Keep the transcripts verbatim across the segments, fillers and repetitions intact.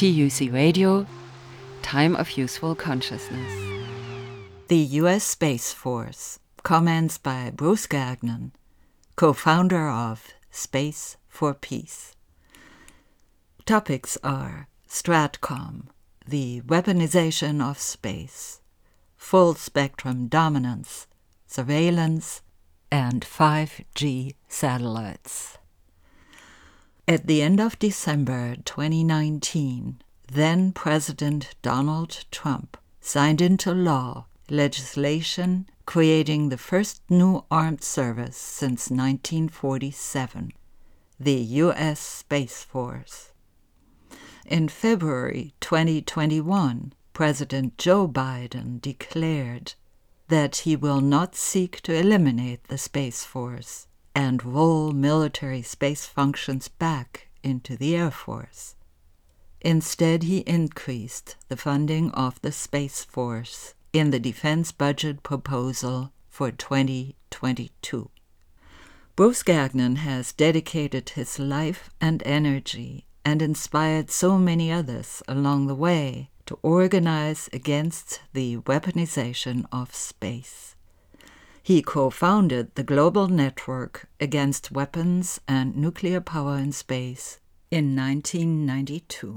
T U C Radio, Time of Useful Consciousness. The U S Space Force, comments by Bruce Gagnon, co-founder of Space for Peace. Topics are STRATCOM, the weaponization of space, full-spectrum dominance, surveillance, and five G satellites. At the end of December twenty nineteen, then-President Donald Trump signed into law legislation creating the first new armed service since nineteen forty-seven, the U S Space Force. In February twenty twenty-one, President Joe Biden declared that he will not seek to eliminate the Space Force and roll military space functions back into the Air Force. Instead, he increased the funding of the Space Force in the defense budget proposal for twenty twenty-two. Bruce Gagnon has dedicated his life and energy and inspired so many others along the way to organize against the weaponization of space. He co-founded the Global Network Against Weapons and Nuclear Power in Space in nineteen ninety-two.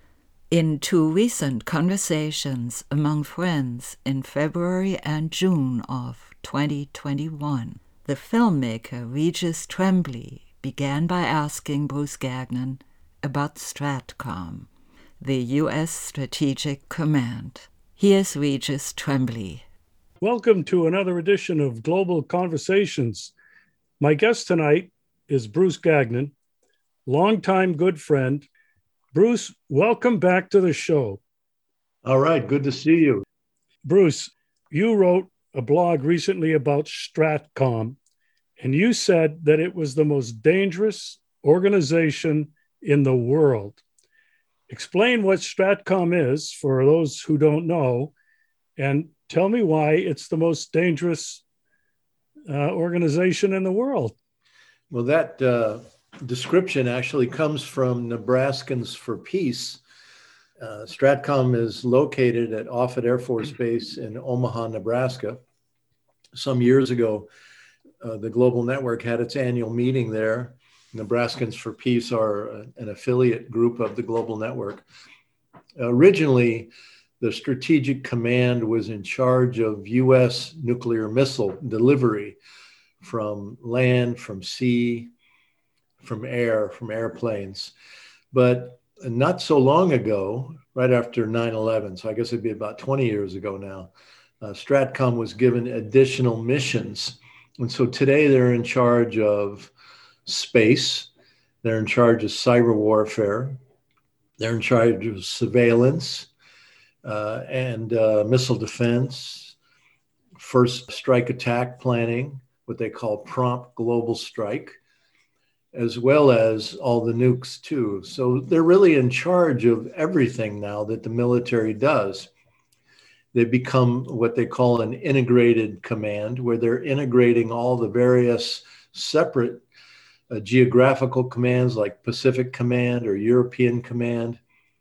In two recent conversations among friends in February and June of twenty twenty-one, the filmmaker Regis Tremblay began by asking Bruce Gagnon about STRATCOM, the U S Strategic Command. Here's Regis Tremblay. Welcome to another edition of Global Conversations. My guest tonight is Bruce Gagnon, longtime good friend. Bruce, welcome back to the show. All right, good to see you. Bruce, you wrote a blog recently about STRATCOM, and you said that it was the most dangerous organization in the world. Explain what STRATCOM is for those who don't know, and tell me why it's the most dangerous uh, organization in the world. Well, that uh, description actually comes from Nebraskans for Peace. Uh, STRATCOM is located at Offutt Air Force Base in Omaha, Nebraska. Some years ago, uh, the Global Network had its annual meeting there. Nebraskans for Peace are an affiliate group of the Global Network. Originally, the Strategic Command was in charge of U S nuclear missile delivery from land, from sea, from air, from airplanes. But not so long ago, right after nine eleven, so I guess it'd be about twenty years ago now, uh, STRATCOM was given additional missions. And so today they're in charge of space, they're in charge of cyber warfare, they're in charge of surveillance uh, and uh, missile defense, first strike attack planning, what they call prompt global strike, as well as all the nukes too. So they're really in charge of everything now that the military does. They become what they call an integrated command, where they're integrating all the various separate uh, geographical commands like Pacific Command or European Command.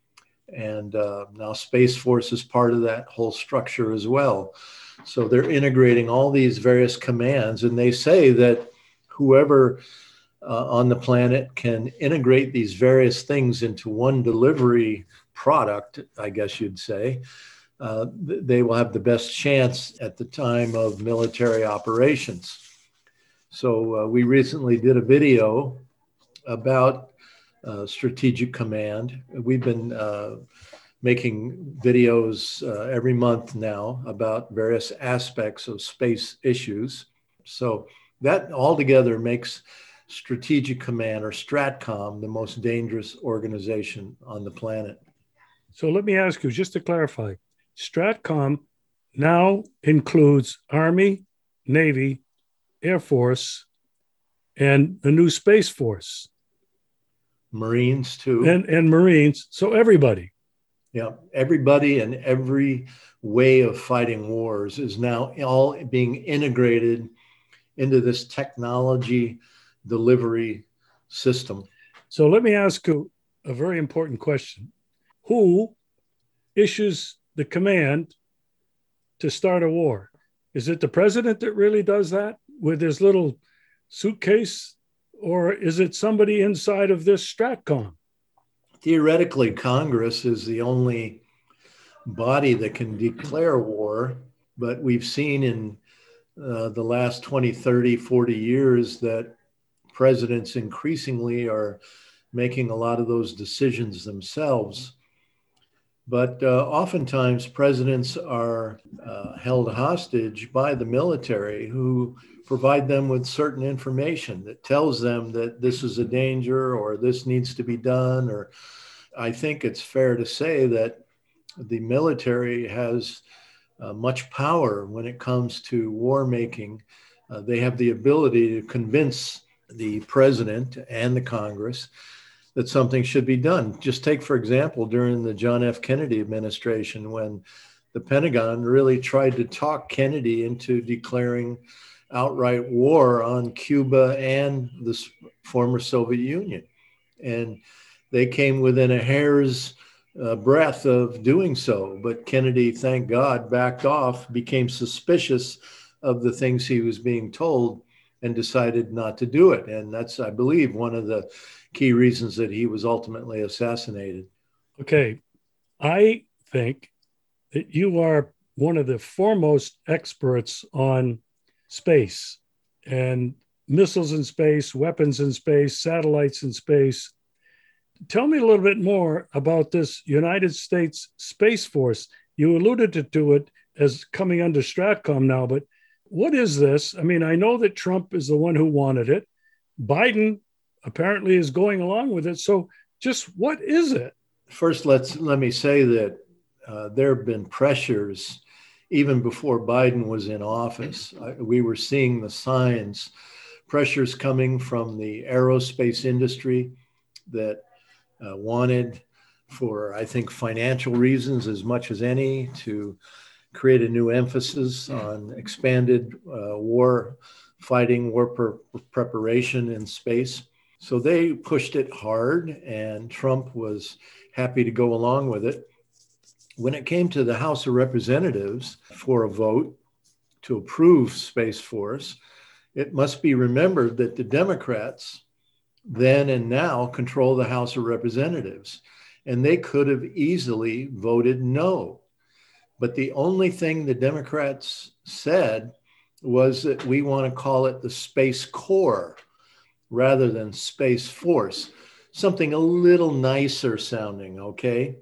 And uh, now Space Force is part of that whole structure as well. So they're integrating all these various commands, and they say that whoever uh, on the planet can integrate these various things into one delivery product, I guess you'd say, uh, they will have the best chance at the time of military operations. So uh, we recently did a video about uh, Strategic Command. We've been uh, making videos uh, every month now about various aspects of space issues. So that altogether makes Strategic Command, or STRATCOM, the most dangerous organization on the planet. So let me ask you, just to clarify, STRATCOM now includes Army, Navy, Air Force, and the new Space Force. Marines too. And, and Marines, so everybody. Yeah, everybody and every way of fighting wars is now all being integrated into this technology delivery system. So let me ask you a very important question. who issues the command to start a war? Is it the president that really does that with his little suitcase, or is it somebody inside of this STRATCOM? Theoretically, Congress is the only body that can declare war, but we've seen in uh, the last twenty, thirty, forty years that presidents increasingly are making a lot of those decisions themselves. But uh, oftentimes presidents are uh, held hostage by the military, who provide them with certain information that tells them that this is a danger or this needs to be done. Or I think it's fair to say that the military has uh, much power when it comes to war making. Uh, they have the ability to convince the president and the Congress that something should be done. Just take, for example, during the John F. Kennedy administration, when the Pentagon really tried to talk Kennedy into declaring outright war on Cuba and the former Soviet Union. And they came within a hair's uh, breadth of doing so. But Kennedy, thank God, backed off, became suspicious of the things he was being told, and decided not to do it. And that's, I believe, one of the key reasons that he was ultimately assassinated. Okay. I think that you are one of the foremost experts on space and missiles in space, weapons in space, satellites in space. Tell me a little bit more about this United States Space Force. You alluded to it as coming under STRATCOM now, but what is this? I mean, I know that Trump is the one who wanted it. Biden apparently is going along with it. So just what is it? First, let's let me say that uh, there have been pressures even before Biden was in office. I, we were seeing the signs, pressures coming from the aerospace industry that uh, wanted, for I think financial reasons as much as any, to create a new emphasis on expanded uh, war fighting, war per- preparation in space. So they pushed it hard, and Trump was happy to go along with it. When it came to the House of Representatives for a vote to approve Space Force, it must be remembered that the Democrats then and now control the House of Representatives, and they could have easily voted no. But the only thing the Democrats said was that we want to call it the Space Corps rather than Space Force, something a little nicer sounding, okay?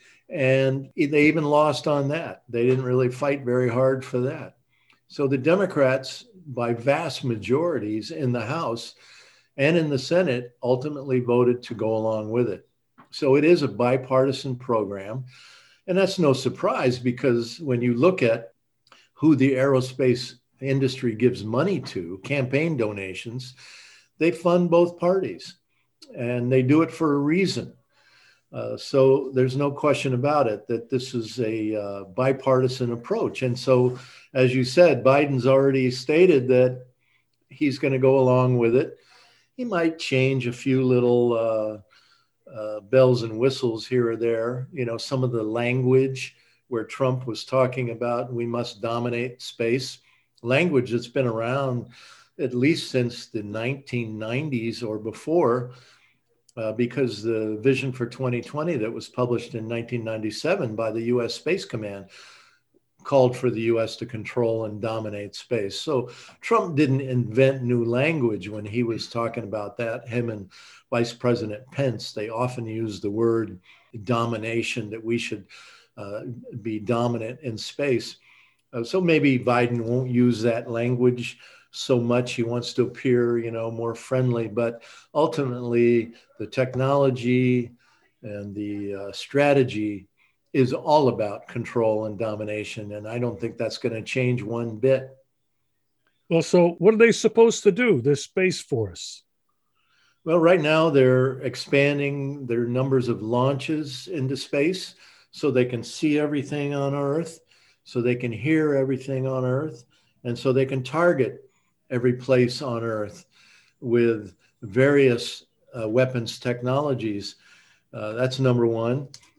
And they even lost on that. They didn't really fight very hard for that. So the Democrats, by vast majorities in the House and in the Senate, ultimately voted to go along with it. So it is a bipartisan program. And that's no surprise, because when you look at who the aerospace industry gives money to, campaign donations, they fund both parties, and they do it for a reason. Uh, so there's no question about it that this is a uh, bipartisan approach. And so, as you said, Biden's already stated that he's going to go along with it. He might change a few little uh, uh, bells and whistles here or there, you know, some of the language where Trump was talking about we must dominate space, language that's been around at least since the nineteen nineties or before, uh, because the Vision for twenty twenty that was published in nineteen ninety-seven by the U S Space Command called for the U S to control and dominate space. So Trump didn't invent new language when he was talking about that. Him and Vice President Pence, they often use the word domination, that we should uh, be dominant in space. Uh, so maybe Biden won't use that language so much. He wants to appear, you know, more friendly, but ultimately the technology and the uh, strategy is all about control and domination. And I don't think that's going to change one bit. Well, so what are they supposed to do, this Space Force? Well, right now they're expanding their numbers of launches into space so they can see everything on Earth, so they can hear everything on Earth, and so they can target every place on Earth with various uh, weapons technologies. Uh, that's number one.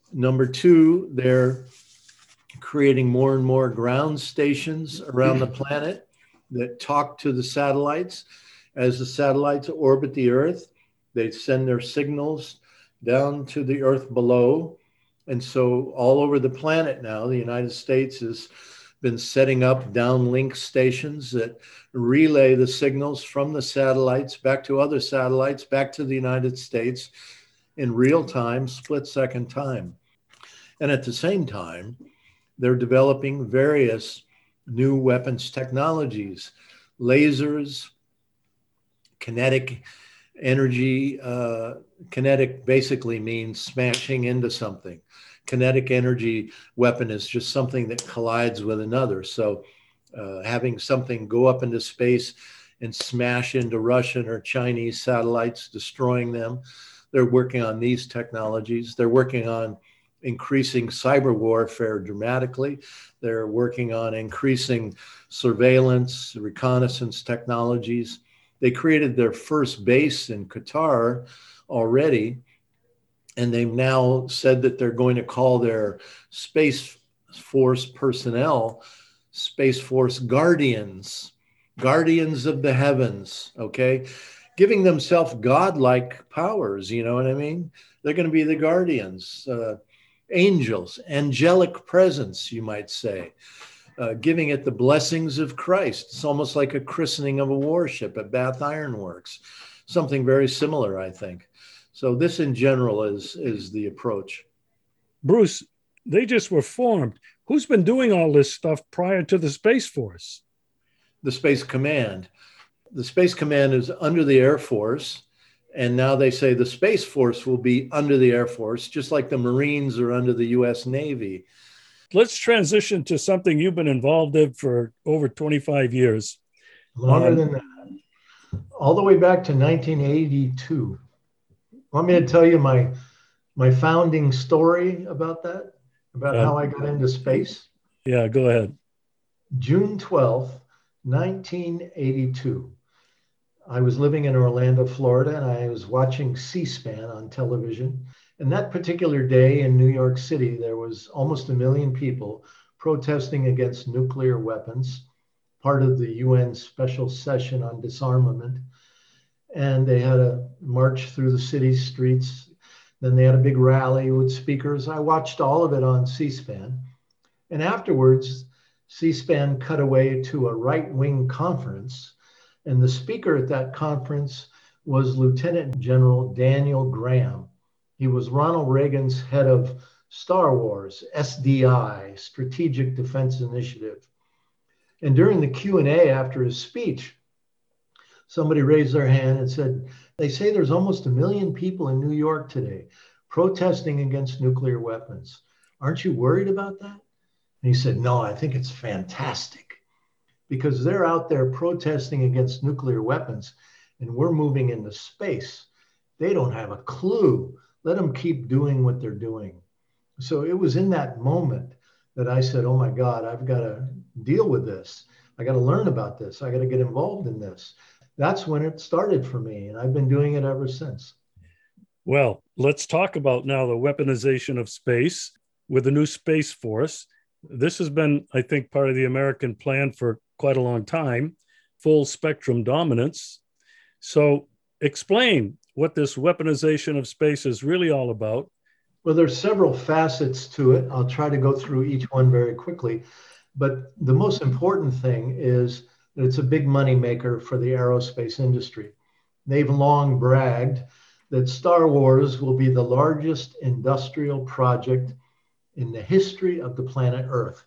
Number two, they're creating more and more ground stations around the planet that talk to the satellites. As the satellites orbit the Earth, they send their signals down to the Earth below. And so all over the planet now, the United States has been setting up downlink stations that relay the signals from the satellites back to other satellites, back to the United States in real time, split second time. And at the same time, they're developing various new weapons technologies, lasers, kinetic energy. Uh, kinetic basically means smashing into something. Kinetic energy weapon is just something that collides with another. So uh, having something go up into space and smash into Russian or Chinese satellites, destroying them. They're working on these technologies. They're working on increasing cyber warfare dramatically. They're working on increasing surveillance, reconnaissance technologies. They created their first base in Qatar already, and they've now said that they're going to call their Space Force personnel Space Force Guardians, Guardians of the Heavens, okay? Giving themselves godlike powers, you know what I mean? They're going to be the guardians, uh, angels, angelic presence, you might say, uh, giving it the blessings of Christ. It's almost like a christening of a warship at Bath Iron Works, something very similar, I think. So this in general is, is the approach. Bruce, they just were formed. Who's been doing all this stuff prior to the Space Force? The Space Command. The Space Command is under the Air Force. And now they say the Space Force will be under the Air Force, just like the Marines are under the U S Navy. Let's transition to something you've been involved in for over twenty-five years. Longer um, than that. All the way back to nineteen eighty-two. Want me to tell you my, my founding story about that? About uh, how I got into space? Yeah, go ahead. June twelfth, nineteen eighty-two. I was living in Orlando, Florida, and I was watching C-SPAN on television. And that particular day in New York City, there was almost a million people protesting against nuclear weapons, part of the U N special session on disarmament. And they had a march through the city streets. Then they had a big rally with speakers. I watched all of it on C-SPAN. And afterwards, C-SPAN cut away to a right-wing conference. And the speaker at that conference was Lieutenant General Daniel Graham. He was Ronald Reagan's head of Star Wars, S D I, Strategic Defense Initiative. And during the Q and A after his speech, somebody raised their hand and said, they say there's almost a million people in New York today protesting against nuclear weapons. Aren't you worried about that? And he said, no, I think it's fantastic. Because they're out there protesting against nuclear weapons and we're moving into space. They don't have a clue. Let them keep doing what they're doing. So it was in that moment that I said, oh my God, I've got to deal with this. I got to learn about this. I got to get involved in this. That's when it started for me. And I've been doing it ever since. Well, let's talk about now the weaponization of space with the new Space Force. This has been, I think, part of the American plan for quite a long time, full spectrum dominance. So explain what this weaponization of space is really all about. Well, there's several facets to it. I'll try to go through each one very quickly. But the most important thing is that it's a big money maker for the aerospace industry. They've long bragged that Star Wars will be the largest industrial project in the history of the planet Earth.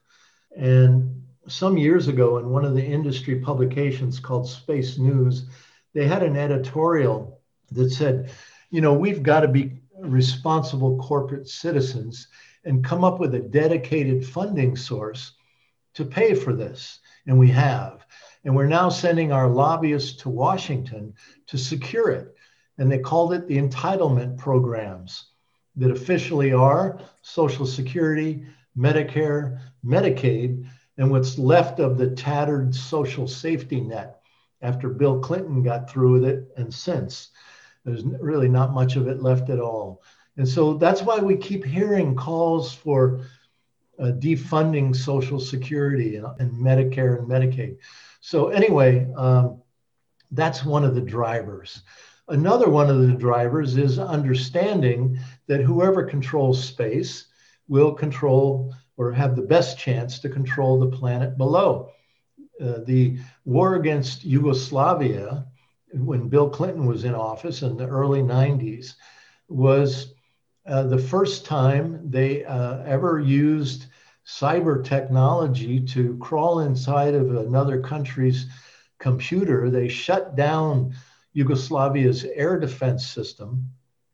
And some years ago, in one of the industry publications called Space News, they had an editorial that said, you know, we've got to be responsible corporate citizens and come up with a dedicated funding source to pay for this. And we have. And we're now sending our lobbyists to Washington to secure it. And they called it the entitlement programs that officially are Social Security, Medicare, Medicaid, and what's left of the tattered social safety net after Bill Clinton got through with it and since. There's really not much of it left at all. And so that's why we keep hearing calls for uh, defunding Social Security and, and Medicare and Medicaid. So anyway, um, that's one of the drivers. Another one of the drivers is understanding that whoever controls space will control or have the best chance to control the planet below. Uh, the war against Yugoslavia, when Bill Clinton was in office in the early nineties, was uh, the first time they uh, ever used cyber technology to crawl inside of another country's computer. They shut down Yugoslavia's air defense system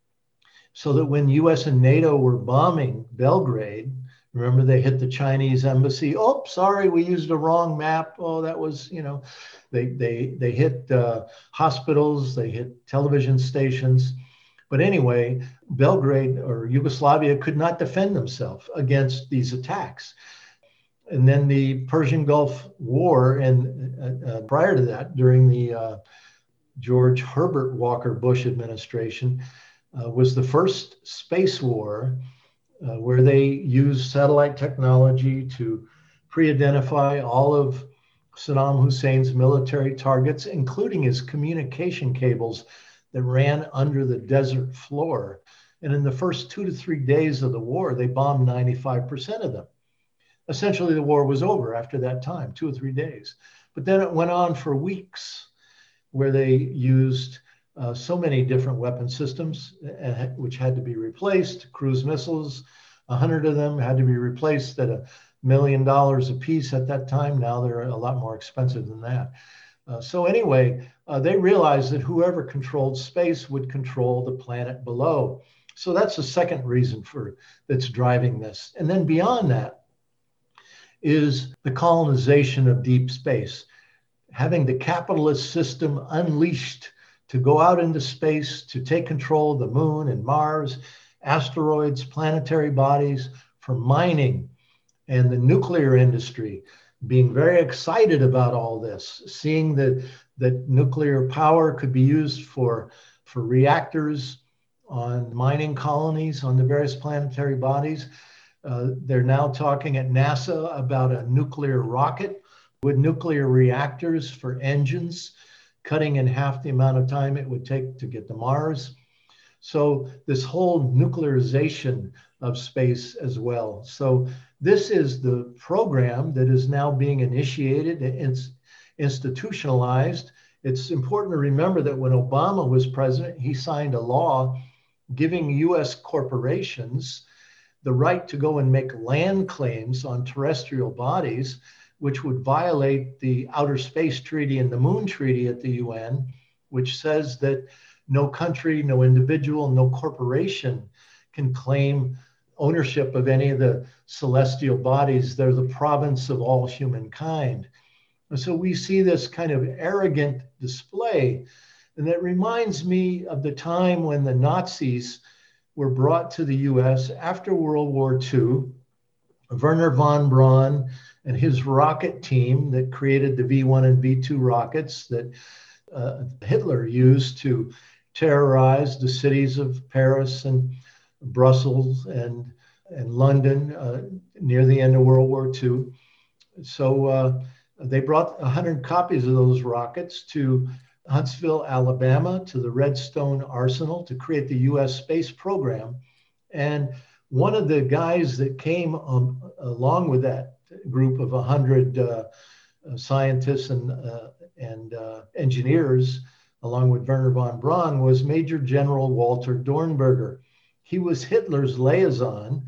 so that when U S and NATO were bombing Belgrade, remember they hit the Chinese embassy. Oh, sorry, we used a wrong map. Oh, that was, you know, they they they hit uh, hospitals, they hit television stations. But anyway, Belgrade or Yugoslavia could not defend themselves against these attacks. And then the Persian Gulf War, and uh, uh, prior to that, during the uh, George Herbert Walker Bush administration, uh, was the first space war uh, where they used satellite technology to pre-identify all of Saddam Hussein's military targets, including his communication cables that ran under the desert floor. And in the first two to three days of the war, they bombed ninety-five percent of them. Essentially, the war was over after that time, two or three days. But then it went on for weeks, where they used uh, so many different weapon systems, uh, which had to be replaced. Cruise missiles, a hundred of them had to be replaced at a million dollars a piece at that time. Now they're a lot more expensive than that. Uh, so anyway, uh, they realized that whoever controlled space would control the planet below. So that's the second reason for that's driving this. And then beyond that is the colonization of deep space, having the capitalist system unleashed to go out into space, to take control of the moon and Mars, asteroids, planetary bodies, for mining, and the nuclear industry being very excited about all this, seeing that, that nuclear power could be used for, for reactors on mining colonies on the various planetary bodies. Uh, they're now talking at NASA about a nuclear rocket with nuclear reactors for engines, cutting in half the amount of time it would take to get to Mars. So this whole nuclearization of space as well. So this is the program that is now being initiated and institutionalized. It's important to remember that when Obama was president, he signed a law giving U S corporations the right to go and make land claims on terrestrial bodies, which would violate the Outer Space Treaty and the Moon Treaty at the U N, which says that no country, no individual, no corporation can claim ownership of any of the celestial bodies. They're the province of all humankind. And so we see this kind of arrogant display. And that reminds me of the time when the Nazis were brought to the U S after World War Two. Wernher von Braun and his rocket team that created the V one and V two rockets that uh, Hitler used to terrorize the cities of Paris and Brussels and, and London uh, near the end of World War Two. So uh, they brought one hundred copies of those rockets to Huntsville, Alabama, to the Redstone Arsenal to create the U S space program. And one of the guys that came um, along with that group of one hundred uh, scientists and, uh, and uh, engineers, along with Wernher von Braun, was Major General Walter Dornberger. He was Hitler's liaison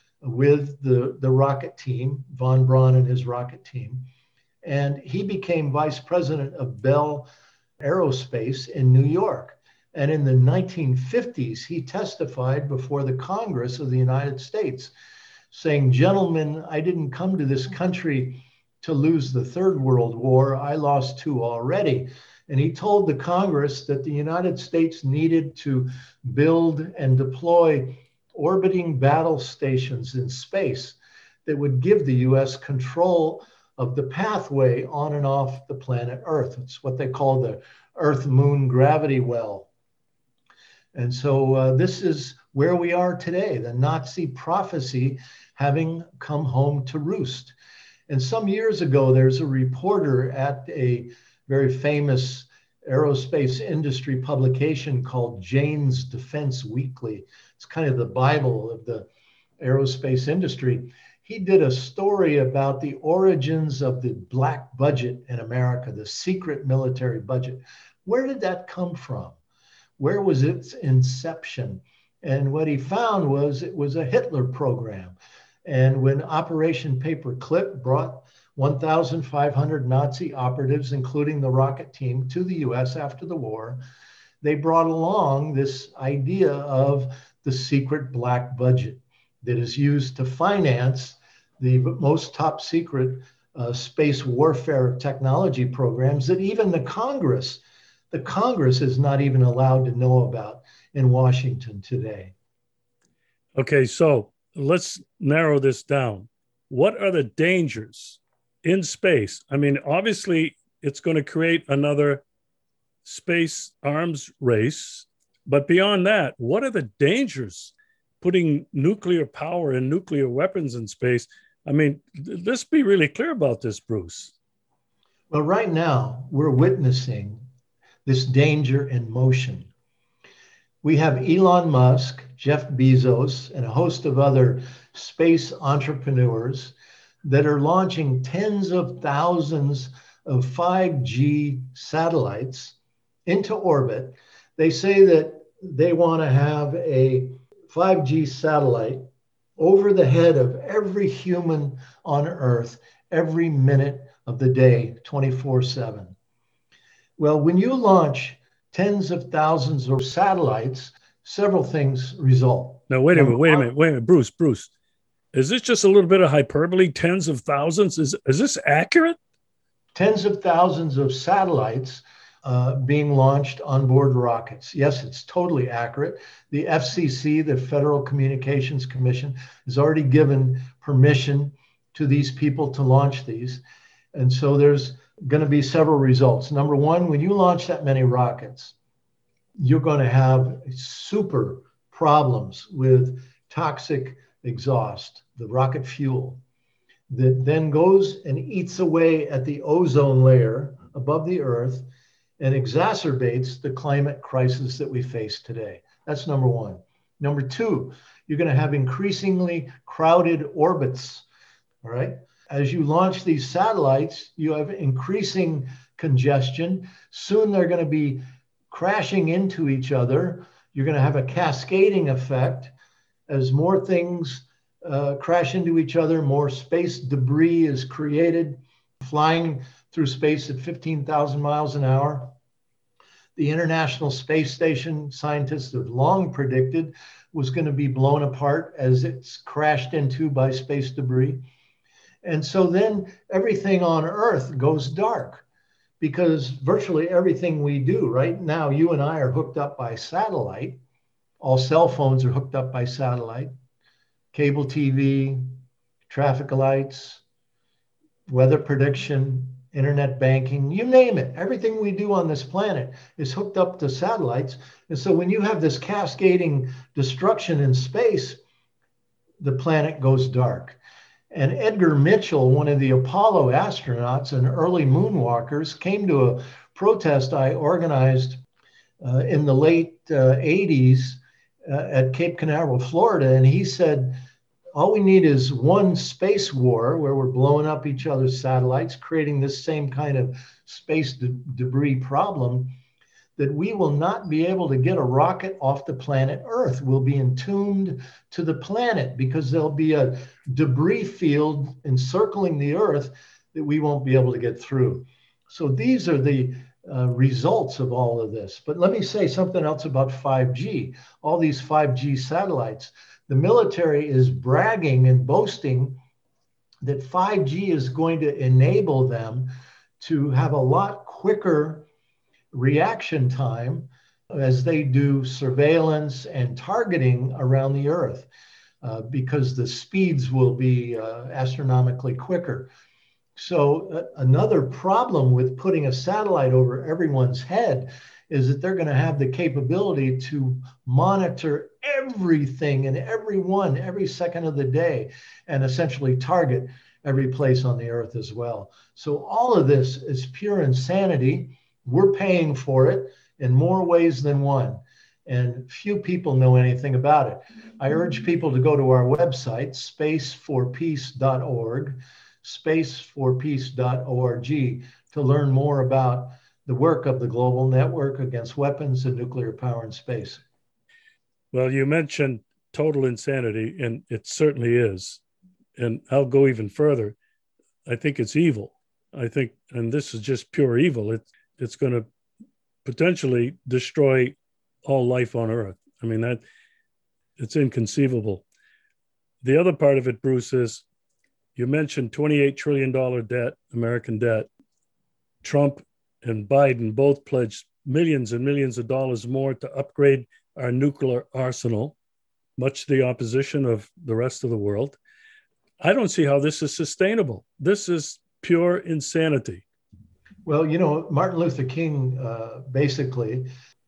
with the, the rocket team, von Braun and his rocket team. And he became vice president of Bell Aerospace in New York. And in the nineteen fifties, he testified before the Congress of the United States saying, "Gentlemen, I didn't come to this country to lose the Third World War. I lost two already." And he told the Congress that the United States needed to build and deploy orbiting battle stations in space that would give the U S control of the pathway on and off the planet Earth. It's what they call the Earth-Moon gravity well. And so uh, this is where we are today, the Nazi prophecy having come home to roost. And some years ago, there's a reporter at a very famous aerospace industry publication called Jane's Defense Weekly. It's kind of the Bible of the aerospace industry. He did a story about the origins of the black budget in America, the secret military budget. Where did that come from? Where was its inception? And what he found was it was a Hitler program. And when Operation Paperclip brought one thousand five hundred Nazi operatives, including the rocket team, to the U S after the war, they brought along this idea of the secret black budget that is used to finance the most top secret uh, space warfare technology programs that even the Congress, the Congress is not even allowed to know about in Washington today. Okay, so let's narrow this down. What are the dangers in space? I mean, obviously, it's going to create another space arms race. But beyond that, what are the dangers putting nuclear power and nuclear weapons in space? I mean, let's be really clear about this, Bruce. Well, right now, we're witnessing this danger in motion. We have Elon Musk, Jeff Bezos, and a host of other space entrepreneurs that are launching tens of thousands of five G satellites into orbit. They say that they want to have a five G satellite over the head of every human on Earth every minute of the day, twenty-four seven. Well, when you launch tens of thousands of satellites, several things result. Now, wait a minute, wait a minute, wait a minute, Bruce, Bruce. Is this just a little bit of hyperbole? Tens of thousands? Is, is this accurate? Tens of thousands of satellites uh, being launched on board rockets. Yes, it's totally accurate. The F C C, the Federal Communications Commission, has already given permission to these people to launch these. And so there's going to be several results. Number one, when you launch that many rockets, you're going to have super problems with toxic exhaust, the rocket fuel, that then goes and eats away at the ozone layer above the Earth and exacerbates the climate crisis that we face today. That's number one. Number two, you're going to have increasingly crowded orbits, all right? As you launch these satellites, you have increasing congestion. Soon they're going to be crashing into each other. You're going to have a cascading effect. As more things uh, crash into each other, more space debris is created, flying through space at fifteen thousand miles an hour. The International Space Station, scientists have long predicted, was going to be blown apart as it's crashed into by space debris. And so then everything on Earth goes dark because virtually everything we do right now, you and I are hooked up by satellite. All cell phones are hooked up by satellite, cable T V, traffic lights, weather prediction, internet banking, you name it. Everything we do on this planet is hooked up to satellites. And so when you have this cascading destruction in space, the planet goes dark. And Edgar Mitchell, one of the Apollo astronauts and early moonwalkers, came to a protest I organized uh, in the late uh, eighties uh, at Cape Canaveral, Florida. And he said, all we need is one space war where we're blowing up each other's satellites, creating this same kind of space de- debris problem, that we will not be able to get a rocket off the planet Earth. We'll be entombed to the planet because there'll be a debris field encircling the Earth that we won't be able to get through. So these are the uh, results of all of this. But let me say something else about five G. All these five G satellites, the military is bragging and boasting that five G is going to enable them to have a lot quicker reaction time as they do surveillance and targeting around the Earth, uh, because the speeds will be uh, astronomically quicker. So uh, another problem with putting a satellite over everyone's head is that they're going to have the capability to monitor everything and everyone every second of the day and essentially target every place on the earth as well. So all of this is pure insanity. We're paying for it in more ways than one, and few people know anything about it. I urge people to go to our website, space for peace dot org, space for peace dot org, to learn more about the work of the Global Network Against Weapons and Nuclear Power in Space. Well, you mentioned total insanity, and it certainly is. And I'll go even further. I think it's evil. I think, and this is just pure evil, it, it's going to potentially destroy all life on Earth. I mean, that it's inconceivable. The other part of it, Bruce, is you mentioned twenty-eight trillion dollars debt, American debt. Trump and Biden both pledged millions and millions of dollars more to upgrade our nuclear arsenal, much to the opposition of the rest of the world. I don't see how this is sustainable. This is pure insanity. Well, you know, Martin Luther King uh, basically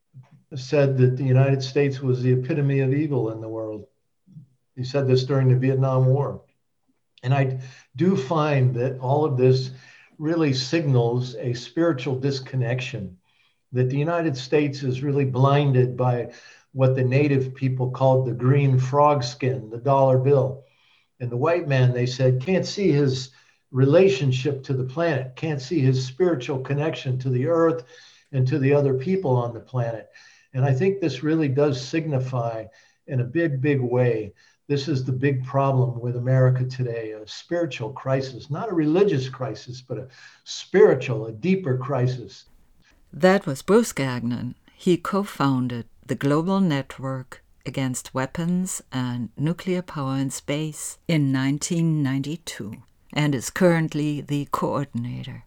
said that the United States was the epitome of evil in the world. He said this during the Vietnam War. And I do find that all of this really signals a spiritual disconnection, that the United States is really blinded by what the native people called the green frog skin, the dollar bill. And the white man, they said, can't see his relationship to the planet, can't see his spiritual connection to the earth and to the other people on the planet. And I think this really does signify in a big, big way, this is the big problem with America today, a spiritual crisis, not a religious crisis, but a spiritual, a deeper crisis. That was Bruce Gagnon. He co-founded the Global Network Against Weapons and Nuclear Power in Space in nineteen ninety-two and is currently the coordinator.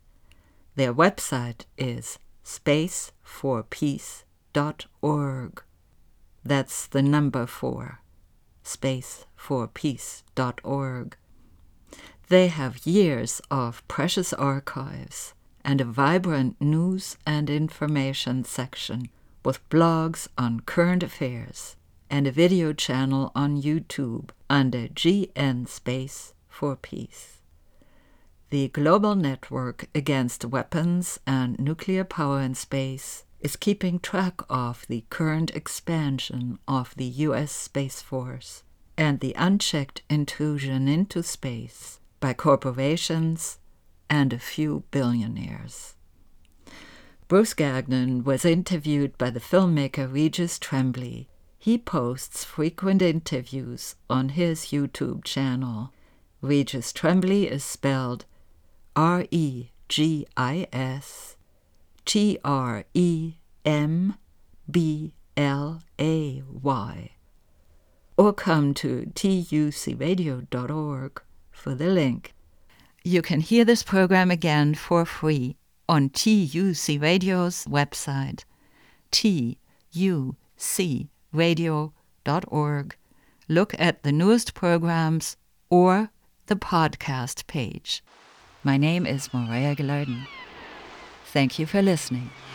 Their website is space for peace dot org. That's the number four, space for peace dot org. They have years of precious archives and a vibrant news and information section with blogs on current affairs and a video channel on YouTube under G N Space for Peace. The Global Network Against Weapons and Nuclear Power in Space is keeping track of the current expansion of the U S Space Force and the unchecked intrusion into space by corporations and a few billionaires. Bruce Gagnon was interviewed by the filmmaker Regis Tremblay. He posts frequent interviews on his YouTube channel. Regis Tremblay is spelled R E G I S T R E M B L A Y. Or come to T U C radio dot org for the link. You can hear this program again for free on T U C Radio's website, T U C radio dot org. Look at the newest programs or the podcast page. My name is Maria Gilardin. Thank you for listening.